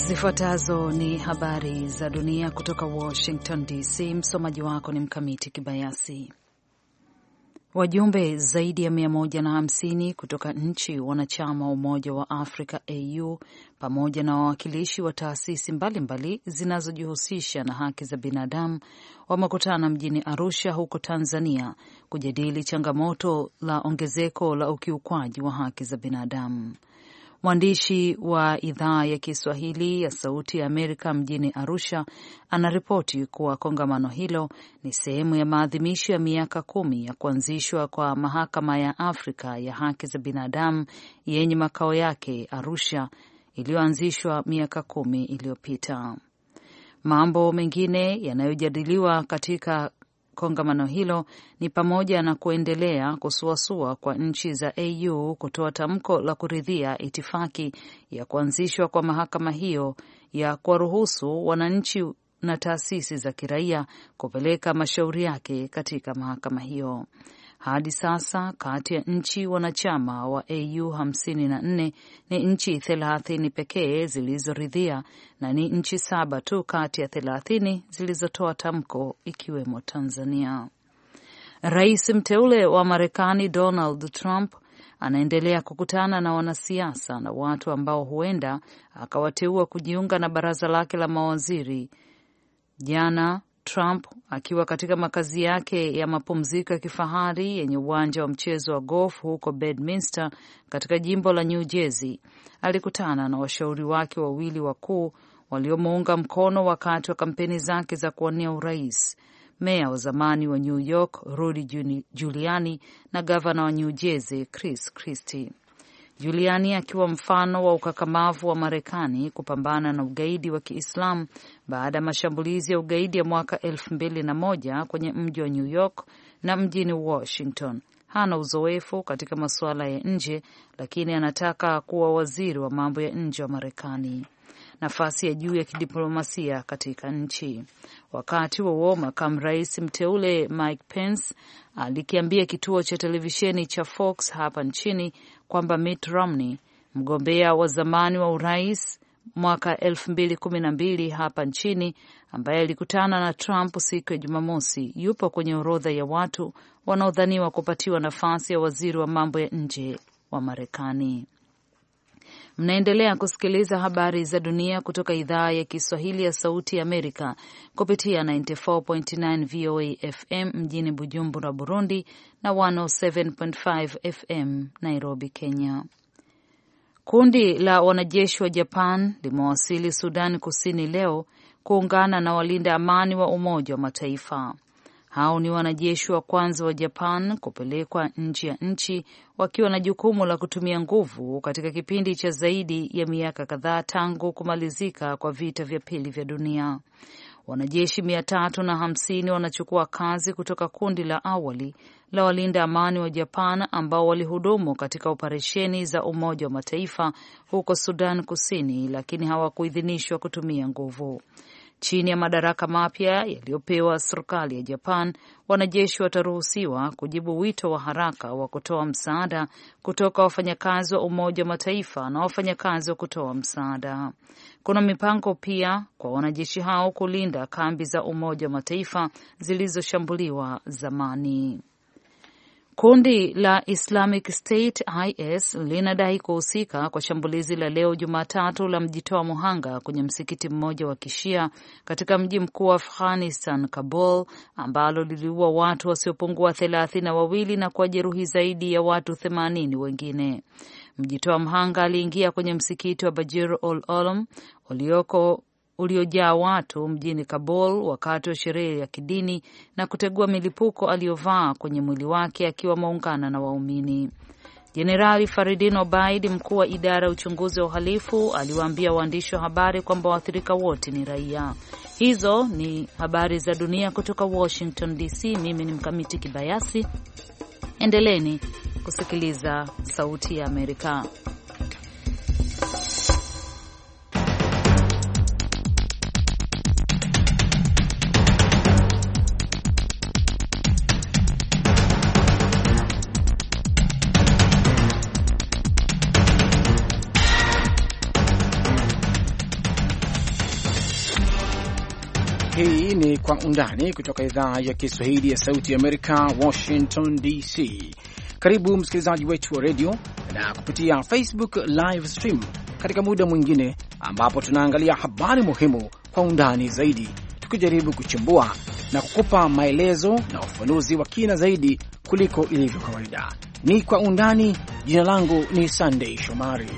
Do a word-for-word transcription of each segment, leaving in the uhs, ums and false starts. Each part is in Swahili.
Zifuatazo ni habari za dunia kutoka Washington D C. Msomaji wako ni Mkamiti Kibayasi. Wajumbe zaidi ya mia moja na hamsini kutoka nchi wanachama wa Umoja wa Afrika A U pamoja na wawakilishi wa taasisi mbalimbali zinazojihusisha na haki za binadamu wamekutana mjini Arusha huko Tanzania kujadili changamoto la ongezeko la ukiukwaji wa haki za binadamu. Mwandishi wa idhaa ya Kiswahili ya Sauti ya Amerika mjini Arusha anaripoti kuwa kongamano hilo ni sehemu ya maadhimisho ya miaka kumi ya kuanzishwa kwa Mahakama ya Afrika ya Haki za Binadamu yenye makao yake Arusha, iliyoanzishwa miaka kumi iliyopita. Mambo mengine yanayojadiliwa katika kongamano hilo ni pamoja na kuendelea kusuasua kwa nchi za A U kutoa tamko la kuridhia itifaki ya kuanzishwa kwa mahakama hiyo ya kuwaruhusu wananchi na taasisi za kiraia kupeleka mashauri yake katika mahakama hiyo. Hadi sasa kati ya nchi wanachama wa A U hamsini na nne ni nchi thelathini pekee zilizoridhia na ni nchi saba tu kati ya thelathini zilizotoa tamko ikiwemo Tanzania. Rais mteule wa Marekani Donald Trump anaendelea kukutana na wanasiasa na watu ambao huenda akawateua kujiunga na baraza lake la mawaziri. Jana Trump akiwa katika makazi yake ya mapumziko ya kifahari yenye uwanja wa mchezo wa golf huko Bedminster katika jimbo la New Jersey, alikutana na washauri wake wawili wakuu waliomuunga mkono wakati wa kampeni zake za kuwania urais, meya wa zamani wa New York Rudy Giuliani na gavana wa New Jersey Chris Christie. Giuliani akiwa mfano wa ukakamavu wa Marekani kupambana na ugaidi wa Kiislamu baada ya mashambulizi ya ugaidi ya mwaka elfu mbili na moja kwenye mji wa New York na mjini Washington. Hana uzoefu katika masuala ya nje, lakini anataka kuwa waziri wa mambo ya nje wa Marekani, nafasi ya juu ya kidiplomasia katika nchi. Wakati huo makamu rais mteule Mike Pence alikiambia kituo cha televisheni cha Fox hapa nchini kwamba Mitt Romney, mgombea wa zamani wa urais mwaka elfu mbili kumi na mbili hapa nchini, ambaye alikutana na Trump siku ya Jumamosi, yupo kwenye orodha ya watu wanaodhaniwa kupatiwa nafasi ya waziri wa mambo ya nje wa Marekani. Mnaendelea kusikiliza habari za dunia kutoka idhaa ya Kiswahili ya Sauti ya Amerika kupitia tisini na nne nukta tisa V O A F M mjini Bujumbura, Burundi na mia moja saba nukta tano F M Nairobi, Kenya. Kundi la wanajeshi wa Japan limewasili Sudan Kusini leo kuungana na walinda amani wa Umoja wa Mataifa. Hao ni wanajeshi wa kwanza wa Japan kupelekwa nje ya nchi wakiwa na jukumu la kutumia nguvu katika kipindi cha zaidi ya miaka kadhaa tangu kumalizika kwa vita vya pili vya dunia. Wanajeshi mia tatu na hamsini wanachukua kazi kutoka kundi la awali la walinda amani wa Japan ambao walihudumu katika operesheni za Umoja wa Mataifa huko Sudan Kusini, lakini hawakuidhinishwa kutumia nguvu. Chini ya madaraka mapya yaliyopewa serikali ya Japan, wanajeshi wataruhusiwa kujibu wito wa haraka wa kutoa msaada kutoka wafanyakazi wa Umoja wa Mataifa na wafanyakazi wa kutoa msaada. Kuna mipango pia kwa wanajeshi hao kulinda kambi za Umoja wa Mataifa zilizoshambuliwa zamani. Kundi la Islamic State I S linadai kuhusika kwa shambulizi la leo Jumatatu la mjitoa muhanga kwenye msikiti mmoja wa Kishia katika mji mkuu wa Afghanistan, Kabul, ambalo liliua watu wasiopungua thelathini na wawili na kujeruhi zaidi ya watu themanini wengine. Mjitoa muhanga aliingia kwenye msikiti wa Bajir ul Ulum ulioko uliojaa watu mjini Kabul wakati wa sherehe ya kidini na kutegua milipuko aliyovaa kwenye mwili wake akiwa maungana na waumini. Jenerali Faridin Obaid, mkuu wa idara ya uchunguzi wa uhalifu, aliwaambia waandishi wa habari kwamba waathirika wote ni raia. Hizo ni habari za dunia kutoka Washington D C. Mimi ni Mkamiti Kibayasi. Endeleeni kusikiliza Sauti ya Amerika. Hii ni Kwa Undani kutoka idhaa ya Kiswahili ya Sauti ya Amerika, Washington D C. Karibu msikilizaji wetu wa radio na kupitia Facebook live stream katika muda mwingine ambapo tunaangalia habari muhimu kwa undani zaidi, tukijaribu kuchimbua na kukupa maelezo na ufafanuzi wa kina zaidi kuliko ilivyo kawaida. Ni Kwa Undani. Jina langu ni Sunday Shomari.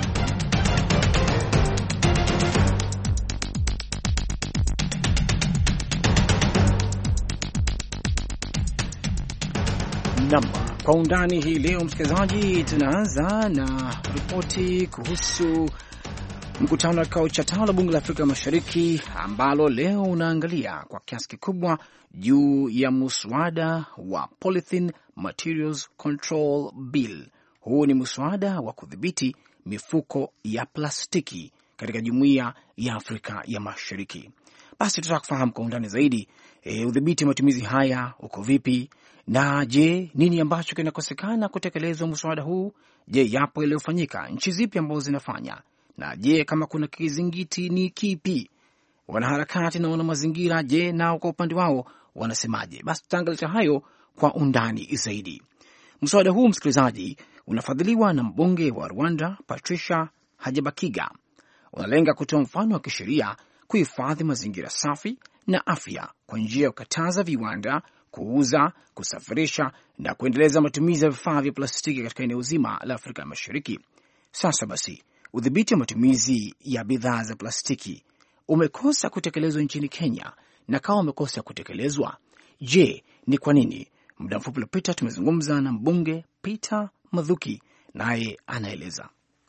Namba Kwa Undani hii leo, msikilizaji, tunaanza na ripoti kuhusu mkutano wa kikao cha tano la bunge la Afrika Mashariki ambalo leo unaangalia kwa kiasi kikubwa juu ya muswada wa Polythene Materials Control Bill. Huu ni muswada wa kudhibiti mifuko ya plastiki katika Jumuiya ya Afrika ya Mashariki. Basi tutaka kufahamu kwa undani zaidi e, udhibiti matumizi haya uko vipi, na je, nini ambacho kinakosekana kutekelezwa muswada huu? Je, yapo yaliyofanyika? Nchi zipi ambazo zinafanya? Na je, kama kuna kizingiti ni kipi? Wanaharakati na wana mazingira, je, nao kwa upande wao wanasemaje? Basi tutaangalia hayo kwa undani zaidi. Mswada huu, msikilizaji, unafadhiliwa na mbunge wa Rwanda Patricia Hajabakiga. Unalenga kutoa mfano wa kisheria kuhifadhi mazingira safi na afya kwa njia ya kukataza viwanda kuuza, kusafirisha na kuendeleza matumizi ya vifaa vya plastiki katika eneo zima la Afrika Mashariki. Sasa basi, udhibiti wa matumizi ya bidhaa za plastiki umekosa kutekelezwa nchini Kenya, na kama umekosa kutekelezwa, je, ni kwa nini? Muda mfupi uliopita tumezungumza na mbunge Peter Mathuki, naye anaeleza.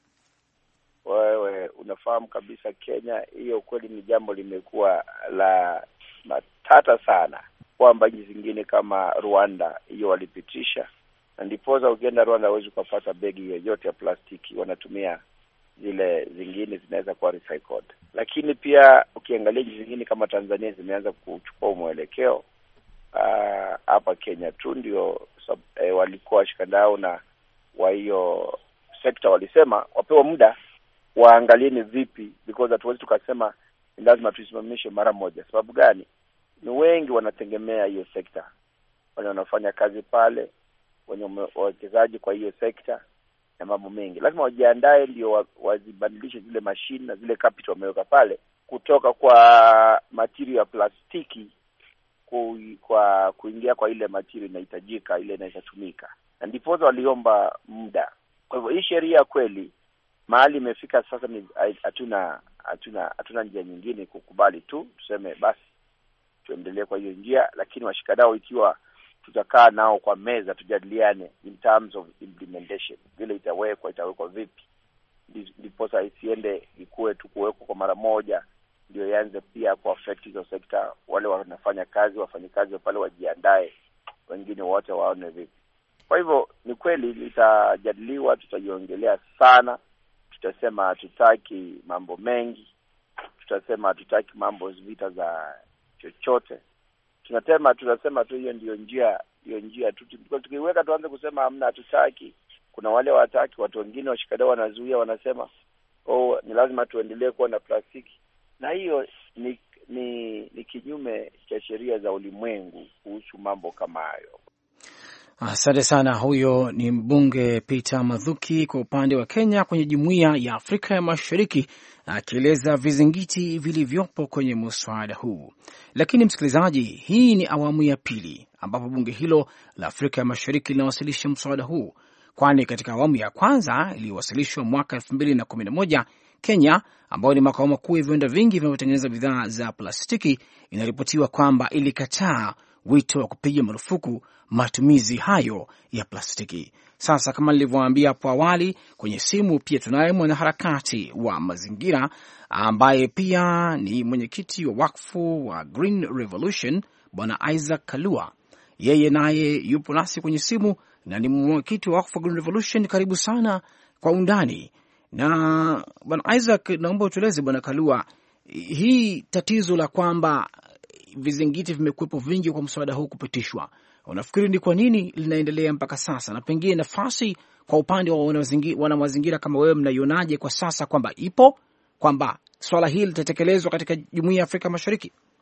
Wewe unafahamu kabisa Kenya, hiyo kweli ni jambo limekuwa la matata sana, kwamba nchi zingine kama Rwanda hiyo walipitisha, na ndipoza ukienda Rwanda huwezi kupata begi yoyote ya plastiki, wanatumia zile zingine zinaweza kuwa recycled. Lakini pia ukiangalia nchi zingine kama Tanzania zimeanza kuchukua mwelekeo hapa. Uh, Kenya tu ndio eh, walikuwa washikadau na wa hiyo sekta walisema wapewa muda waangalie ni vipi, because hatuwezi tukasema ni lazima tuisimamishe mara moja. Sababu gani? Ni wengi wanategemea hiyo sekta, wale wanafanya kazi pale, wenye wawekezaji kwa hiyo sekta na mambo mengi. Lazima wajiandae ndio wazibadilishe zile machine na zile capital wameweka pale kutoka kwa material ya plastiki ku, kwa kuingia kwa ile material inahitajika, ile inayotumika. Na ndipo waliomba muda. Kwa hivyo hii sheria kweli mahali imefika sasa ni hatuna hatuna hatuna njia nyingine kukubali tu tuseme basi tuendelee kwa hiyo njia, lakini washikadau ikiwa tutakaa nao kwa meza tujadiliane in terms of implementation, vile itawekwa itawekwa vipi, ndipo sasa isiende ikuwe tu kuwekwa kwa mara moja ndio ianze pia kwa affect hizo sekta. Wale wanafanya kazi, wafanyikazi pale wajiandae, wengine wote waone vipi. Kwa hivyo ni kweli litajadiliwa, tutajiongelea sana, tutasema hatutaki mambo mengi, tutasema hatutaki mambo vita za chochote. Tunasema tunasema tu hiyo ndio njia, hiyo njia tu. Tukiweka tuanze kusema hamna hatutaki, kuna wale wataki, watu wengine washikadau wanazuia, wanasema oh ni lazima tuendelee kuwa na plastiki, na hiyo ni ni, ni kinyume cha sheria za ulimwengu kuhusu mambo kama hayo. Asante sana. Huyo ni mbunge Peter Mathuki kwa upande wa Kenya kwenye Jumuiya ya Afrika ya Mashariki, akieleza vizingiti vilivyopo kwenye muswada huu. Lakini msikilizaji, hii ni awamu ya pili ambapo bunge hilo la Afrika ya Mashariki linawasilisha muswada huu, kwani katika awamu ya kwanza iliyowasilishwa mwaka elfu mbili na kumi na moja, Kenya ambayo ni makao makuu ya viwanda vingi vinavyotengeneza bidhaa za plastiki, inaripotiwa kwamba ilikataa wito wa kupiga marufuku matumizi hayo ya plastiki. Sasa kama nilivyowaambia hapo awali, kwenye simu pia tunaye mwanaharakati wa mazingira ambaye pia ni mwenyekiti wa wakfu wa Green Revolution, Bwana Isaac Kalua. Yeye naye yupo nasi kwenye simu na ni mwenyekiti wa wakfu wa Green Revolution. Karibu sana Kwa Undani. Na Bwana Isaac, naomba utueleze Bwana Kalua, hii tatizo la kwamba vizingiti vimekuwepo vingi kwa mswada huu kupitishwa, unafikiri ni kwa nini linaendelea mpaka sasa, na pengine nafasi kwa upande wa wana mazingira kama wewe mnaionaje kwa sasa, kwamba ipo kwamba swala hili litatekelezwa katika Jumuiya ya Afrika Mashariki?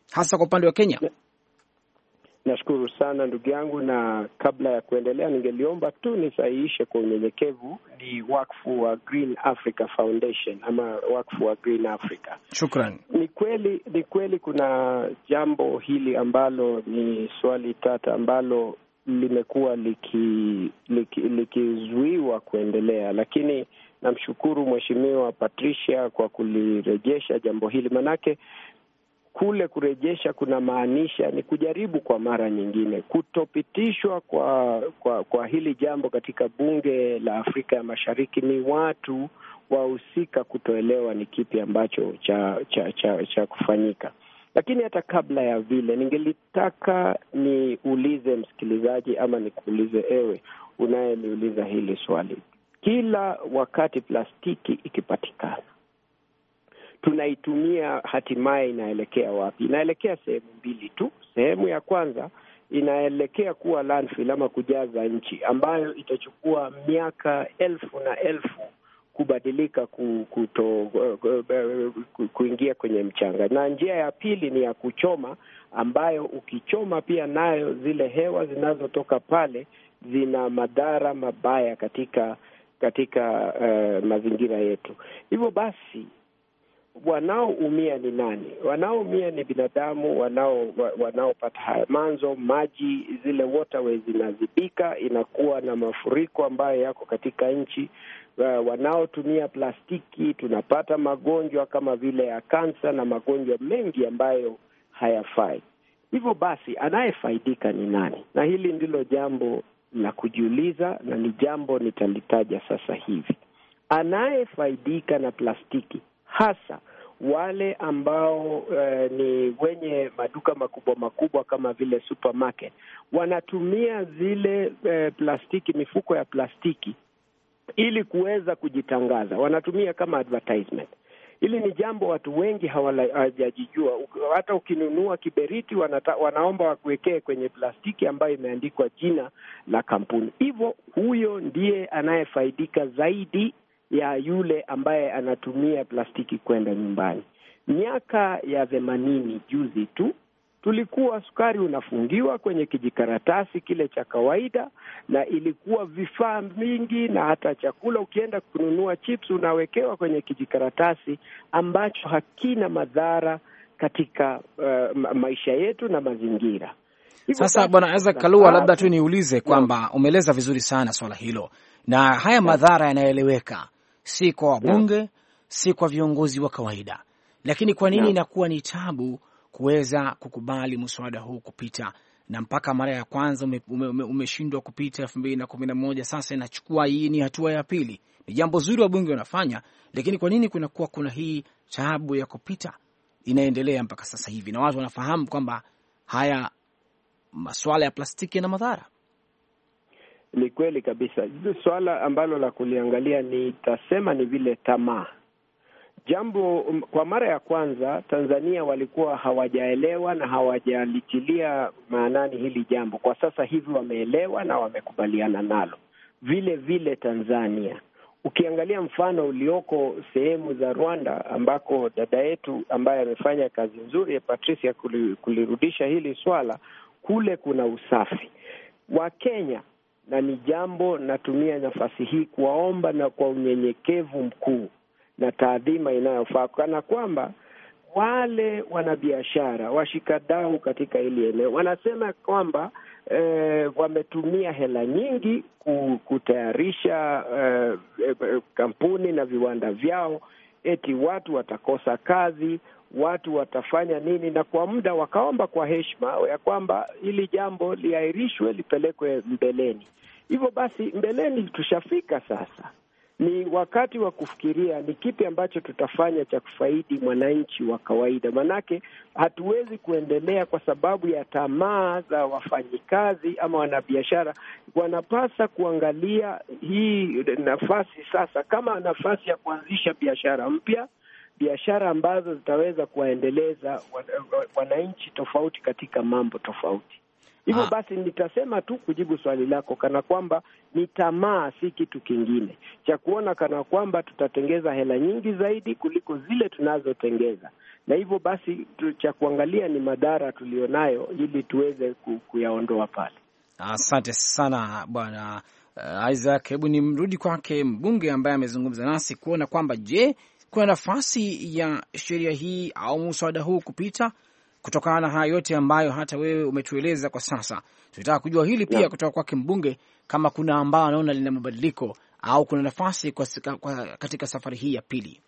hasa kwa upande wa Kenya? Nashukuru sana ndugu yangu, na kabla ya kuendelea ningeliomba tu nisahihishe kwa unyenyekevu, ni wakfu wa Green Africa Foundation ama wakfu wa Green Africa. Shukrani. Ni kweli ni kweli kuna jambo hili ambalo ni swali tata ambalo limekuwa likizuiwa liki, liki kuendelea, lakini namshukuru Mheshimiwa Patricia kwa kulirejesha jambo hili, manake kule kurejesha kuna maanisha ni kujaribu kwa mara nyingine. Kutopitishwa kwa kwa kwa hili jambo katika bunge la Afrika ya Mashariki ni watu wahusika kutoelewa ni kipi ambacho cha cha cha, cha kufanyika. Lakini hata kabla ya vile, ningelitaka niulize msikilizaji ama nikuulize ewe unayeniuliza hili swali. Kila wakati plastiki ikipatikana, tunaitumia, hatimaye inaelekea wapi? Inaelekea sehemu mbili tu. Sehemu ya kwanza inaelekea kuwa landfill ama kujaza nchi, ambayo itachukua miaka elfu na elfu kubadilika kuto, kuingia kwenye mchanga. Na njia ya pili ni ya kuchoma, ambayo ukichoma pia nayo zile hewa zinazotoka pale zina madhara mabaya katika katika uh, mazingira yetu. Hivyo basi wanaoumia ni nani? Wanaoumia ni binadamu wanao wanaopata haya manzo, maji, zile waterways zinazibika, inakuwa na mafuriko ambayo yako katika nchi. Uh, wanaotumia plastiki tunapata magonjwa kama vile ya kansa na magonjwa mengi ambayo hayafai. Hivyo basi anayefaidika ni nani? Na hili ndilo jambo la kujiuliza, na ni jambo nitalitaja sasa hivi. Anayefaidika na plastiki hasa wale ambao uh, ni wenye maduka makubwa makubwa kama vile supermarket, wanatumia zile uh, plastiki, mifuko ya plastiki ili kuweza kujitangaza. Wanatumia kama advertisement. Hili ni jambo watu wengi hawajajijua. Hata ukinunua kiberiti wanata, wanaomba wakuwekee kwenye plastiki ambayo imeandikwa jina la kampuni. Hivyo huyo ndiye anayefaidika zaidi ya yule ambaye anatumia plastiki kwenda nyumbani. Miaka ya themanini juzi tu tulikuwa sukari unafungiwa kwenye kijikaratasi kile cha kawaida, na ilikuwa vifaa mingi, na hata chakula ukienda kununua chips unawekewa kwenye kijikaratasi ambacho hakina madhara katika uh, maisha yetu na mazingira. Sasa Bwana Isaac Kalua, labda tu niulize kwamba umeeleza vizuri sana swala hilo, na haya madhara yanaeleweka, si kwa wabunge, si kwa viongozi wa kawaida, lakini kwa nini inakuwa ni tabu kuweza kukubali mswada huu kupita, na mpaka mara ya kwanza umeshindwa ume, ume kupita elfu mbili na kumi na moja, sasa inachukua, hii ni hatua ya pili. Ni jambo zuri wabunge wanafanya, lakini kwa nini kunakuwa kuna hii tabu ya kupita inaendelea mpaka sasa hivi, na watu wanafahamu kwamba haya masuala ya plastiki yana madhara? Ni kweli kabisa. Swala ambalo la kuliangalia ni tasema ni vile tamaa. Jambo, kwa mara ya kwanza Tanzania walikuwa hawajaelewa na hawajalitilia maanani hili jambo. Kwa sasa hivi wameelewa na wamekubaliana nalo. Vile vile Tanzania, ukiangalia mfano ulioko sehemu za Rwanda ambako dada yetu ambaye amefanya kazi nzuri ya Patricia kulirudisha hili swala, kule kuna usafi. Wa Kenya, na ni jambo natumia nafasi hii kuwaomba na kwa unyenyekevu mkuu na taadhima inayofaa, kana kwamba wale wanabiashara washikadau katika hili eneo wanasema kwamba eh, wametumia hela nyingi kutayarisha eh, eh, kampuni na viwanda vyao, eti watu watakosa kazi, watu watafanya nini, na kwa muda wakaomba kwa heshima ya kwamba hili jambo liahirishwe lipelekwe mbeleni. Hivyo basi mbeleni tushafika sasa. Ni wakati wa kufikiria ni kipi ambacho tutafanya cha kufaidi mwananchi wa kawaida. Manake hatuwezi kuendelea kwa sababu ya tamaa za wafanyikazi ama wanabiashara. Wanapasa kuangalia hii nafasi sasa kama nafasi ya kuanzisha biashara mpya, biashara ambazo zitaweza kuwaendeleza wananchi tofauti katika mambo tofauti. Hivyo basi nitasema tu kujibu swali lako kana kwamba ni tamaa, si kitu kingine cha kuona kana kwamba tutatengeza hela nyingi zaidi kuliko zile tunazotengeza. na hivyo basi cha kuangalia ni madhara tulionayo ili tuweze kuyaondoa pale. Asante sana bwana uh, Isaac. Hebu ni mrudi kwake mbunge ambaye amezungumza nasi kuona kwamba je, kuna nafasi ya sheria hii au mswada huu kupita kutokana na haya yote ambayo hata wewe umetueleza kwa sasa. Tunataka kujua hili pia yeah, kutoka kwake mbunge, kama kuna ambao anaona lina mabadiliko au kuna nafasi kwa, kwa katika safari hii ya pili.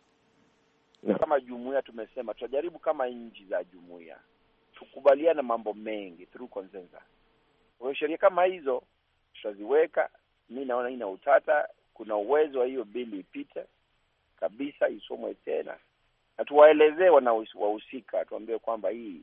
Yeah. Kama jumuiya tumesema tutajaribu kama nchi za jumuiya tukubaliana mambo mengi through consensus. Kwa sheria kama hizo tutaziweka. Mimi naona ina utata, kuna uwezo wa hiyo bili ipite kabisa, isomwe tena na tuwaelezee wahusika, tuambie kwamba hii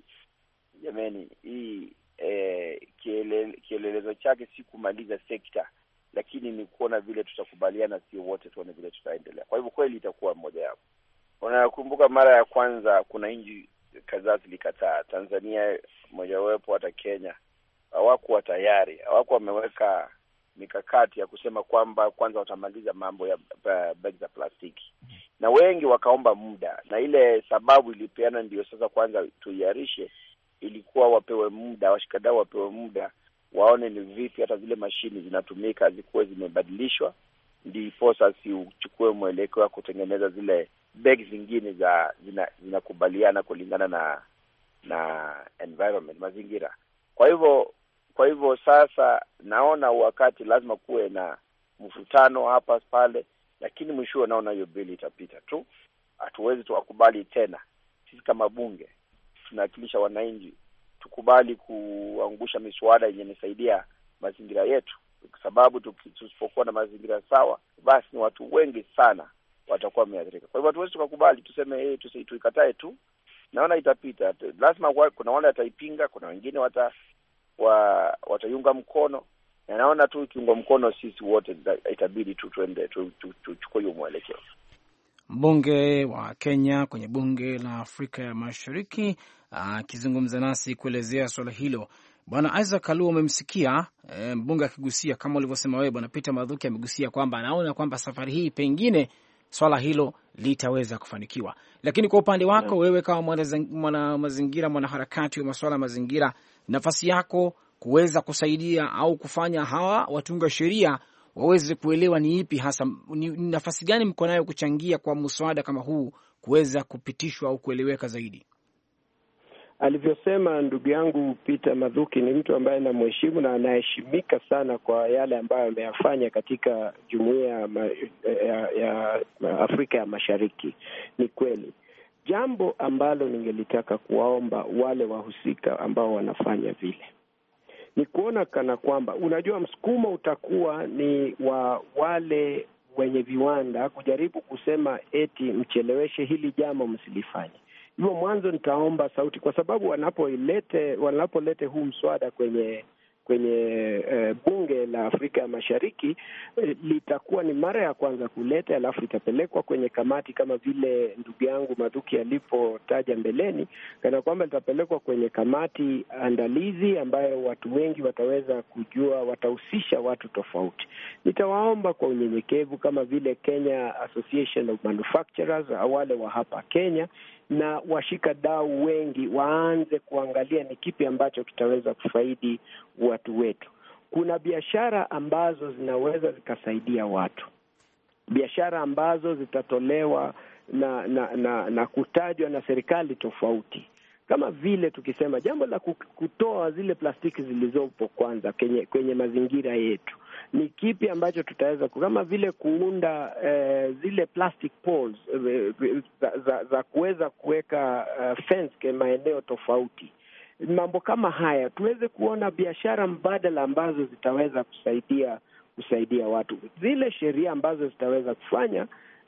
jameni, hii eh, kielele, kielelezo chake si kumaliza sekta, lakini ni kuona vile tutakubaliana sio wote, tuone vile tutaendelea. Kwa hivyo kweli itakuwa mmoja wapo. Unakumbuka mara ya kwanza kuna nchi kadhaa zilikataa, Tanzania mojawapo, hata Kenya hawakuwa tayari, hawakuwa wameweka mikakati ya kusema kwamba kwanza watamaliza mambo ya bag za plastiki, na wengi wakaomba muda, na ile sababu ilipeana ndio sasa kwanza tuiarishe, ilikuwa wapewe muda, washikadau wapewe muda waone ni vipi hata zile mashini zinatumika zikuwe zimebadilishwa, ndipo sasa uchukue mwelekeo wa kutengeneza zile bag zingine za zinakubaliana kulingana na na environment, mazingira. Kwa hivyo Kwa hivyo sasa naona wakati lazima kuwe na mvutano hapa pale, lakini mwisho naona hiyo bili itapita tu. Hatuwezi tuwakubali tena. Sisi kama bunge tunawakilisha wananchi, tukubali kuangusha miswada yenye inasaidia mazingira yetu, kwa sababu tusipokuwa na mazingira sawa, basi ni watu wengi sana watakuwa wameathirika. Kwa hivyo hatuwezi tukakubali tuseme eh hey, tuikatae tu. Naona itapita. Lazima kuna wale wataipinga, kuna wengine wata wa wataiunga mkono, na naona tu ikiungwa mkono sisi wote itabidi tu tuende tuchukue hiyo mwelekeo. Mbunge wa Kenya kwenye bunge la Afrika ya Mashariki akizungumza nasi kuelezea swala hilo. Bwana Isaac Kalua umemsikia e, mbunge akigusia kama ulivyosema wewe Bwana Peter Mathuki amegusia kwamba anaona kwamba safari hii pengine swala hilo litaweza kufanikiwa. Lakini kwa upande wako wewe kama mwana mazingira, mwana harakati wa masuala ya mazingira, nafasi yako kuweza kusaidia au kufanya hawa watunga sheria waweze kuelewa ni ipi hasa, ni nafasi gani mko nayo kuchangia kwa mswada kama huu kuweza kupitishwa au kueleweka zaidi? Alivyosema ndugu yangu Peter Mathuki ni mtu ambaye namheshimu na anaheshimika sana kwa yale ambayo ameyafanya katika jumuiya ya, ya, ya Afrika ya Mashariki. Ni kweli. Jambo ambalo ningelitaka kuwaomba wale wahusika ambao wanafanya vile ni kuona kana kwamba, unajua, msukumo utakuwa ni wa wale wenye viwanda kujaribu kusema eti mcheleweshe hili jambo, msilifanye. Hivyo mwanzo nitaomba sauti, kwa sababu wanapolete wanapolete huu mswada kwenye kwenye e, bunge la Afrika ya Mashariki, e, litakuwa ni mara ya kwanza kuleta, alafu itapelekwa kwenye kamati kama vile ndugu yangu Mathuki alipotaja mbeleni, kana kwamba litapelekwa kwenye kamati andalizi ambayo watu wengi wataweza kujua, watahusisha watu tofauti. Nitawaomba kwa unyenyekevu kama vile Kenya Association of Manufacturers, wale wa hapa Kenya, na washika dau wengi waanze kuangalia ni kipi ambacho kitaweza kufaidi watu wetu. Kuna biashara ambazo zinaweza zikasaidia watu, biashara ambazo zitatolewa na na na, na kutajwa na serikali tofauti, kama vile tukisema jambo la kutoa zile plastiki zilizopo kwanza kwenye, kwenye mazingira yetu. Ni kipi ambacho tutaweza, kama vile kuunda eh, zile plastic poles eh, za, za, za kuweza kuweka uh, fence kwa maeneo tofauti. Mambo kama haya tuweze kuona biashara mbadala ambazo zitaweza kusaidia kusaidia watu. Zile sheria ambazo zitaweza kufanya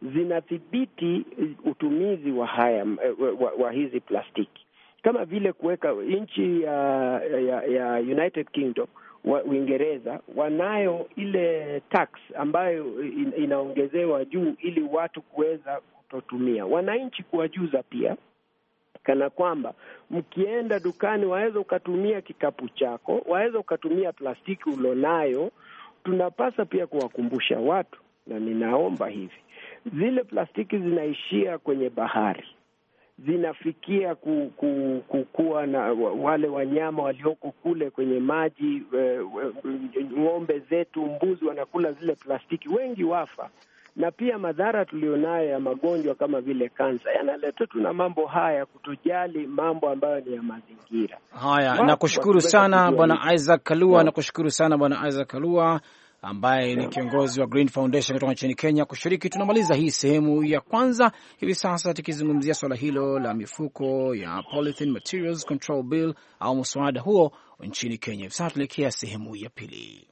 zinadhibiti utumizi wa haya wa, wa hizi plastiki, kama vile kuweka nchi ya, ya, ya United Kingdom wa Uingereza wanayo ile tax ambayo in, inaongezewa juu ili watu kuweza kutotumia. Wananchi kuwajuza pia kana kwamba mkienda dukani waweza ukatumia kikapu chako, waweza ukatumia plastiki ulonayo. Tunapasa pia kuwakumbusha watu, na ninaomba hivi, zile plastiki zinaishia kwenye bahari, zinafikia ku, ku, ku, kuwa na wale wanyama walioko kule kwenye maji, ng'ombe zetu, mbuzi wanakula zile plastiki, wengi wafa. Na pia madhara tulionayo ya magonjwa kama vile kansa yanaletwa tu na mambo haya, kutojali mambo ambayo ni ya mazingira haya. Nakushukuru sana Bwana Isaac Kalua, nakushukuru sana Bwana Isaac Kalua ambaye ni kiongozi wa Green Foundation kutoka nchini Kenya kushiriki. Tunamaliza hii sehemu ya kwanza hivi sasa tukizungumzia swala hilo la mifuko ya Polythene Materials Control Bill au mswada huo nchini Kenya. Hivi sasa tuelekea sehemu ya pili.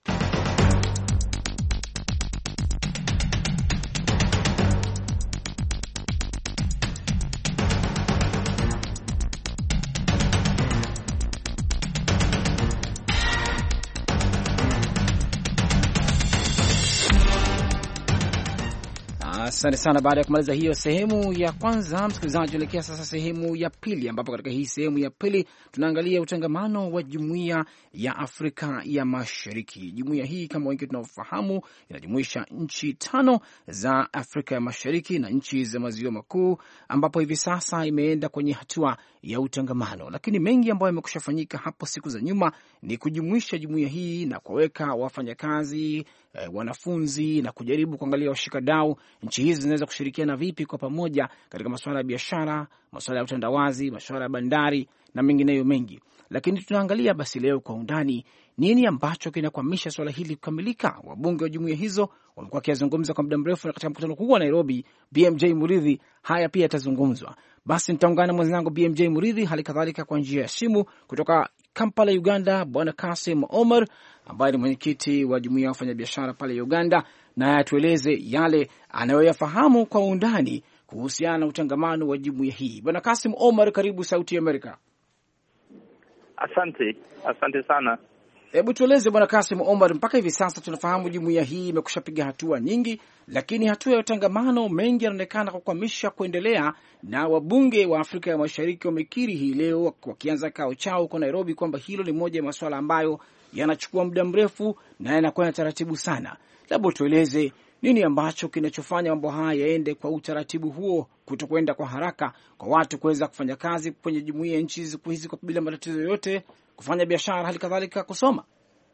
Asante sana. Baada ya kumaliza hiyo sehemu ya kwanza, msikilizaji, tuelekea sasa sehemu ya pili, ambapo katika hii sehemu ya pili tunaangalia utangamano wa Jumuiya ya Afrika ya Mashariki. Jumuiya hii kama wengi tunaofahamu inajumuisha nchi tano za Afrika ya Mashariki na nchi za Maziwa Makuu, ambapo hivi sasa imeenda kwenye hatua ya utangamano. Lakini mengi ambayo yamekusha fanyika hapo siku za nyuma ni kujumuisha jumuiya hii na kuweka wafanyakazi, eh, wanafunzi na kujaribu kuangalia washikadau nchi hizi zinaweza kushirikiana vipi kwa pamoja katika masuala ya biashara, masuala ya utandawazi, masuala ya bandari na mengineyo mengi. Lakini tunaangalia basi leo kwa undani nini ambacho kinakwamisha swala hili kukamilika. Wabunge wa jumuiya hizo wamekuwa wakizungumza kwa muda mrefu, na katika mkutano mkubwa wa Nairobi, B M J Muridhi, haya pia yatazungumzwa. Basi nitaungana na mwenzangu B M J Muridhi, hali kadhalika kwa njia ya simu kutoka Kampala, Uganda, Bwana Kasim Omar ambaye ni mwenyekiti wa jumuiya ya wafanyabiashara pale Uganda, na atueleze yale anayoyafahamu kwa undani kuhusiana na utangamano wa jumuiya hii. Bwana Kasim Omar, karibu Sauti ya Amerika. Asante, asante sana. Hebu tueleze Bwana Kasim Omar, mpaka hivi sasa tunafahamu jumuiya hii imekushapiga hatua nyingi, lakini hatua ya utangamano mengi yanaonekana kukwamisha kuendelea, na wabunge wa Afrika ya Mashariki wamekiri hii leo wakianza kao chao huko Nairobi kwamba hilo ni moja ya masuala ambayo yanachukua muda mrefu na yanakuwa na taratibu sana. Labda tueleze nini ambacho kinachofanya mambo haya yaende kwa utaratibu huo, kutokwenda kwa haraka, kwa watu kuweza kufanya kazi kwenye jumuiya nchi hizi bila matatizo yoyote, kufanya biashara, hali kadhalika kusoma.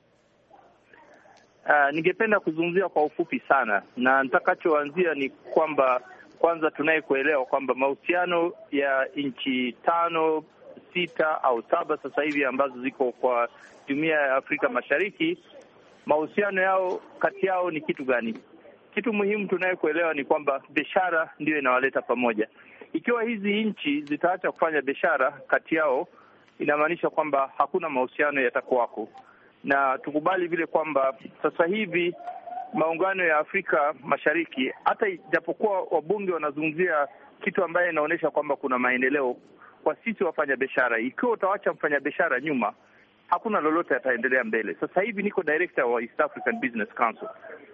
Uh, ningependa kuzungumzia kwa ufupi sana, na nitakachoanzia ni kwamba kwanza tunaye kuelewa kwamba mahusiano ya nchi tano, sita au saba sasa hivi ambazo ziko kwa jumuiya ya Afrika Mashariki, mahusiano yao kati yao ni kitu gani? Kitu muhimu tunaye kuelewa ni kwamba biashara ndio inawaleta pamoja. Ikiwa hizi nchi zitaacha kufanya biashara kati yao, inamaanisha kwamba hakuna mahusiano yatakuwako. Na tukubali vile kwamba sasa hivi maungano ya Afrika Mashariki, hata japokuwa wabunge wanazungumzia kitu ambaye inaonyesha kwamba kuna maendeleo kwa sisi wafanya biashara, ikiwa utawacha mfanya biashara nyuma, hakuna lolote ataendelea mbele. Sasa hivi niko director wa East African Business Council.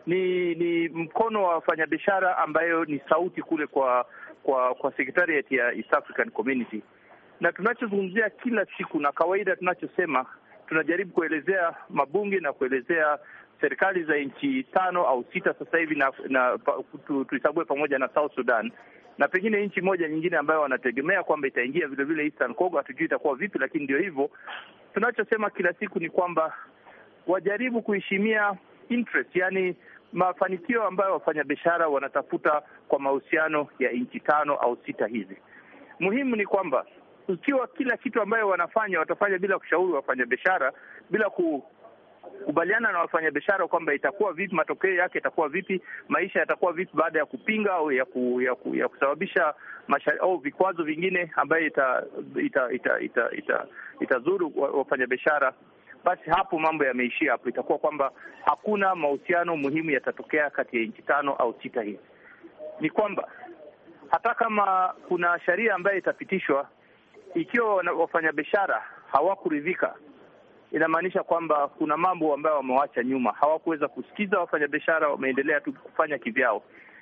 Ni ni mkono wa wafanyabiashara ambayo ni sauti kule kwa kwa kwa secretariat ya East African Community. Na tunachozungumzia kila siku na kawaida tunachosema, tunajaribu kuelezea mabunge na kuelezea serikali za nchi tano au sita sasa hivi, na, na tuhesabu pamoja na South Sudan na pengine nchi moja nyingine ambayo wanategemea kwamba itaingia vile vile Eastern Congo, hatujui itakuwa vipi, lakini ndio hivyo. Tunachosema kila siku ni kwamba wajaribu kuheshimia interest, yani mafanikio ambayo wafanyabiashara wanatafuta kwa mahusiano ya nchi tano au sita hizi. Muhimu ni kwamba ikiwa kila kitu ambayo wanafanya watafanya bila kushauri wafanyabiashara, bila ku kubaliana na wafanyabiashara kwamba itakuwa vipi, matokeo yake itakuwa vipi, maisha yatakuwa vipi baada ya kupinga au ya, ku, ya, ku, ya kusababisha masha, au vikwazo vingine ambayo ita ita ita ita, ita, itazuru wafanyabiashara, basi hapo mambo yameishia hapo. Itakuwa kwamba hakuna mahusiano muhimu yatatokea kati ya nchi tano au sita hizi. Ni kwamba hata kama kuna sheria ambayo itapitishwa, ikiwa wafanyabiashara hawakuridhika, inamaanisha kwamba kuna mambo ambayo wamewacha nyuma, hawakuweza kusikiza wafanyabiashara, wameendelea tu kufanya kivyao.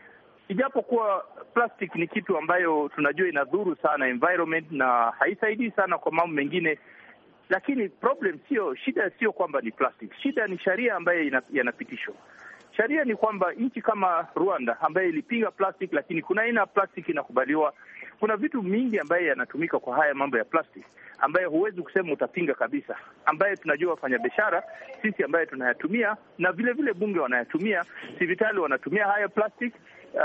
Ijapokuwa plastic ni kitu ambayo tunajua inadhuru sana environment na haisaidii sana kwa mambo mengine, lakini problem sio shida, sio kwamba ni plastic. Shida ni sheria ambayo yanapitishwa. Sheria ni kwamba nchi kama Rwanda ambayo ilipinga plastic, lakini kuna aina plastic inakubaliwa, kuna vitu mingi ambaye yanatumika kwa haya mambo ya plastic ambaye huwezi kusema utapinga kabisa, ambaye tunajua wafanyabiashara sisi ambaye tunayatumia, na vile vile bunge wanayatumia, sivitali wanatumia haya plastic,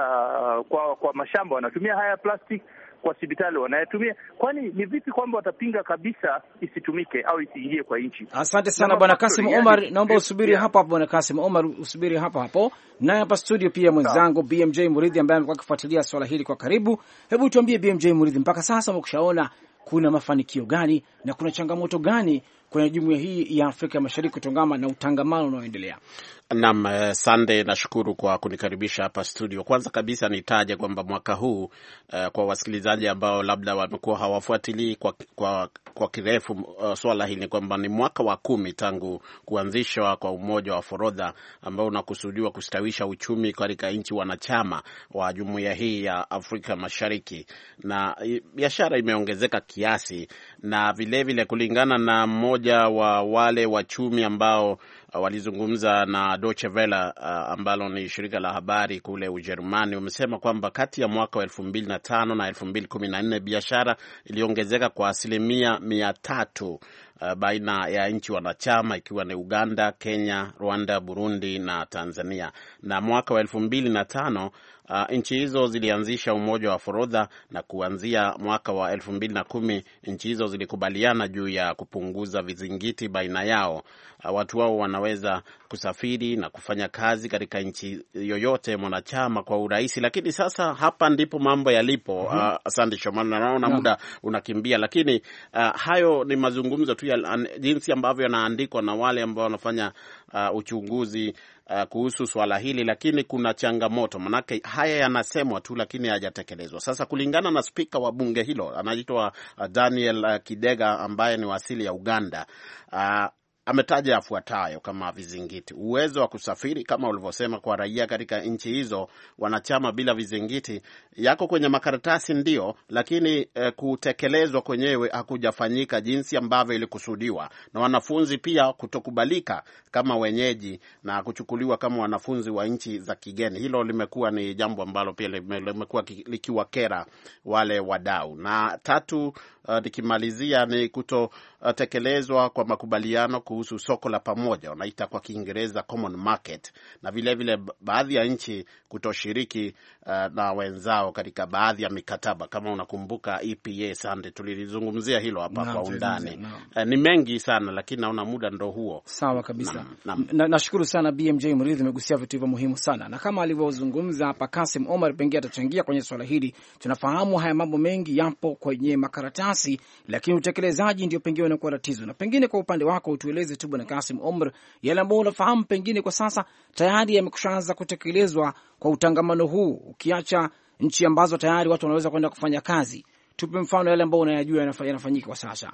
uh, kwa kwa mashamba wanatumia haya plastic, kwa sibitali wanayatumia. Kwani ni vipi kwamba watapinga kabisa isitumike au isiingie kwa nchi? Asante sana Bwana Kasim Omar, naomba usubiri yeah. hapo hapo Bwana Kasim Omar, usubiri hapo hapo. Na hapa studio pia mwenzangu B M J Muridhi ambaye amekuwa akifuatilia swala hili kwa karibu. Hebu tuambie B M J Muridhi, mpaka sasa umekwishaona kuna mafanikio gani na kuna changamoto gani kwenye jumuiya hii ya Afrika Mashariki kutongana na utangamano unaoendelea? Naam, uh, Sunday, nashukuru kwa kunikaribisha hapa studio. Kwanza kabisa nitaje kwamba mwaka huu uh, kwa wasikilizaji ambao labda wamekuwa hawafuatilii kwa kwa kwa kirefu uh, swala hili, kwamba ni mwaka wa kumi tangu kuanzishwa kwa umoja wa forodha ambao unakusudiwa kustawisha uchumi katika nchi wanachama wa jumuiya hii ya Afrika Mashariki, na biashara imeongezeka kiasi, na vile vile kulingana na mmoja wa wale wachumi ambao uh, walizungumza na Deutsche Welle uh, ambalo ni shirika la habari kule Ujerumani, wamesema kwamba kati ya mwaka wa elfu mbili na tano na elfu mbili kumi na nne biashara iliongezeka kwa asilimia mia tatu uh, baina ya nchi wanachama, ikiwa ni Uganda, Kenya, Rwanda, Burundi na Tanzania. Na mwaka wa elfu mbili na tano Uh, nchi hizo zilianzisha umoja wa forodha, na kuanzia mwaka wa elfu mbili na kumi nchi hizo zilikubaliana juu ya kupunguza vizingiti baina yao. Uh, watu wao wanaweza kusafiri na kufanya kazi katika nchi yoyote mwanachama kwa urahisi, lakini sasa hapa ndipo mambo yalipo. Uh, asante Shomari, naona muda unakimbia, lakini uh, hayo ni mazungumzo tu ya jinsi ambavyo yanaandikwa na wale ambao wanafanya uh, uchunguzi Uh, kuhusu swala hili, lakini kuna changamoto, manake haya yanasemwa tu lakini hayajatekelezwa. Sasa kulingana na spika wa bunge hilo anaitwa uh, Daniel uh, Kidega ambaye ni wa asili ya Uganda, uh, ametaja yafuatayo kama vizingiti: uwezo wa kusafiri kama ulivyosema kwa raia katika nchi hizo wanachama bila vizingiti yako kwenye makaratasi ndio, lakini eh, kutekelezwa kwenyewe hakujafanyika jinsi ambavyo ilikusudiwa, na wanafunzi pia kutokubalika kama wenyeji na kuchukuliwa kama wanafunzi wa nchi za kigeni. Hilo limekuwa ni jambo ambalo pia limekuwa likiwakera wale wadau. Na tatu, uh, nikimalizia ni kutotekelezwa uh, kwa makubaliano kuhusu soko la pamoja, wanaita kwa Kiingereza common market, na vile vile baadhi ya nchi kutoshiriki uh, na wenzao katika baadhi ya mikataba. Kama unakumbuka E P A Sunday, tulizungumzia hilo hapa kwa undani. No. Uh, ni mengi sana lakini naona muda ndo huo. Sawa kabisa. Nashukuru na, na sana B M J Muridhi, umegusia vitu hivyo muhimu sana, na kama alivyozungumza hapa Kasim Omar pengine atachangia kwenye swala hili. Tunafahamu haya mambo mengi yapo kwenye makaratasi, lakini utekelezaji ndio pengine unakuwa tatizo. Na pengine kwa upande wako utueleze tu Bwana Kasim Omar, yale ambayo unafahamu pengine kwa sasa tayari yamekushaanza kutekelezwa kwa utangamano huu, ukiacha nchi ambazo tayari watu wanaweza kwenda kufanya kazi. Tupe mfano yale ambayo unayajua yanafanyika kwa sasa.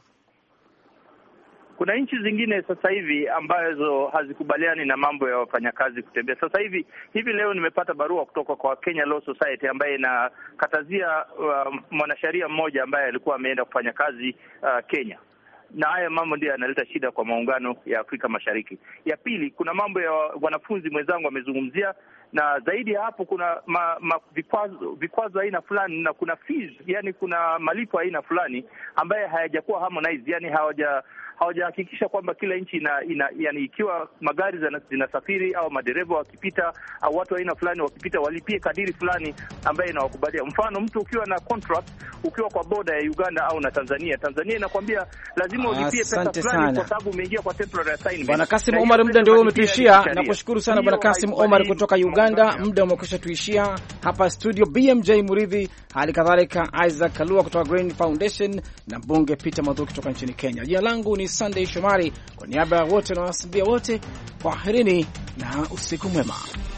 Kuna nchi zingine sasa hivi ambazo hazikubaliani na mambo ya wafanyakazi kutembea. Sasa hivi hivi leo nimepata barua kutoka kwa Kenya Law Society ambaye inakatazia uh, mwanasheria mmoja ambaye alikuwa ameenda kufanya kazi uh, Kenya. Na haya mambo ndio yanaleta shida kwa maungano ya Afrika Mashariki. Ya pili, kuna mambo ya wanafunzi mwenzangu amezungumzia, na zaidi ya hapo kuna ma, ma, vikwazo vikwazo aina fulani, na kuna fees, yani kuna malipo aina fulani ambaye hayajakuwa harmonized, yani hawaja hawajahakikisha kwamba kila nchi ina, ina yani ikiwa magari zinasafiri au madereva wakipita au watu aina fulani wakipita walipie kadiri fulani ambaye inawakubalia. Mfano, mtu ukiwa na contract ukiwa kwa boda ya Uganda au na Tanzania, Tanzania inakwambia lazima ulipie pesa fulani kwa sababu umeingia kwa temporary assignment. Bwana Kasim Omar, muda ndio umetuishia. Nakushukuru sana Bwana Kasim Omar kutoka Uganda, muda umekwisha tuishia. Hapa studio B M J Muridhi, hali kadhalika Isaac Kalua kutoka Green Foundation na mbunge Peter Mathuki kutoka nchini Kenya. Jina langu ni Sunday Shomari, kwa niaba ya wote na wasambia wote, kwaherini na usiku mwema.